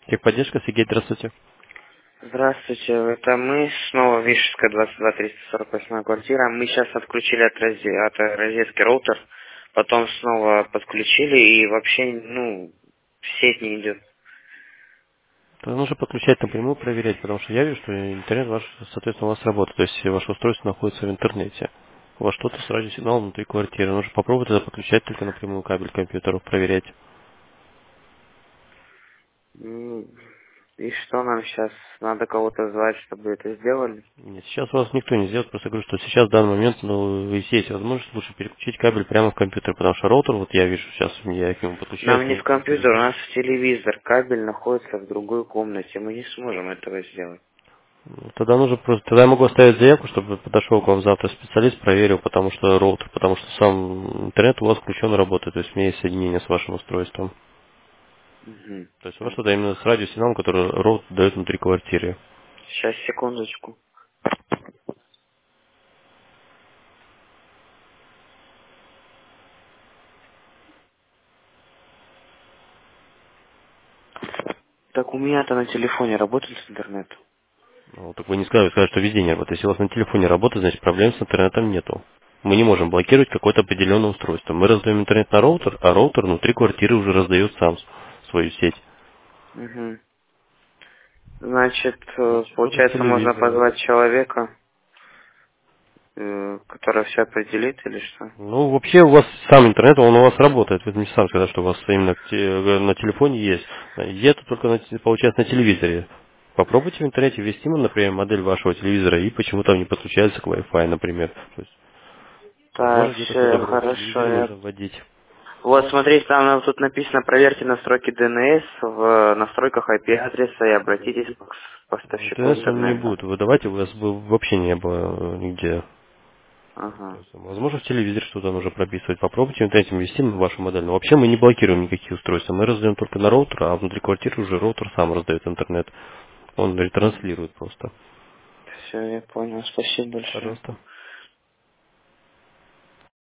Техподдержка, Сергей, здравствуйте. Здравствуйте, это мы, снова Вишерская, 22 348 квартира. Мы сейчас отключили от розетки роутер, потом снова подключили и вообще, сеть не идет. То нужно подключать напрямую, проверять, потому что я вижу, что интернет ваш, соответственно, у вас работает, то есть ваше устройство находится в интернете. У вас что-то с радиосигналом внутри квартиры. Нужно попробовать это подключать только напрямую кабель к компьютеру, проверять. М, И что нам сейчас? Надо кого-то звать, чтобы это сделали? Нет, сейчас у вас никто не сделает, просто говорю, что сейчас в данный момент, если есть возможность, лучше переключить кабель прямо в компьютер, потому что роутер, вот я вижу сейчас, я к нему подключаюсь, Нам не мне в просто компьютер, у видно. нас в телевизор. Кабель находится в другой комнате. Мы не сможем этого сделать. Тогда нужно просто, тогда я могу оставить заявку, чтобы подошел к вам завтра специалист, проверил, потому что роутер, потому что сам интернет у вас включен и работает, то есть у меня есть соединение с вашим устройством. Мгм. То есть у вас что-то именно с радиосигналом, который роутер дает внутри квартиры. Сейчас, секундочку. Так у меня-то на телефоне работает интернет. Ну, так вы не сказали, что везде не работает. Если у вас на телефоне работает, значит проблем с интернетом нету. Мы не можем блокировать какое-то определенное устройство. Мы раздаем интернет на роутер, а роутер внутри квартиры уже раздает сам свою сеть. Мгм. Значит, Значит, что-то с получается, можно телевизором. позвать человека, который все определит или что? Ну, вообще у вас сам интернет, он у вас работает. Вы мне сам сказали, что у вас именно на телефоне есть. И это только, получается, на телевизоре. Попробуйте в интернете ввести, например, модель вашего телевизора, и почему там не подключается к Wi-Fi, например. То есть, Так, возможно, где-то все, что-то в другом хорошо. телевизоре нужно вводить. Вот, смотрите, там тут написано, проверьте настройки DNS в настройках IP-адреса и обратитесь к поставщику ТНС он не интернета. будет выдавать, у вас бы вообще не было нигде. То Ага. есть, возможно, в телевизоре что-то нужно прописывать. Попробуйте в интернете ввести вашу модель. Но вообще мы не блокируем никакие устройства. Мы раздаем только на роутер, а внутри квартиры уже роутер сам раздает интернет. Он ретранслирует просто. Все, я понял. Спасибо большое. Пожалуйста.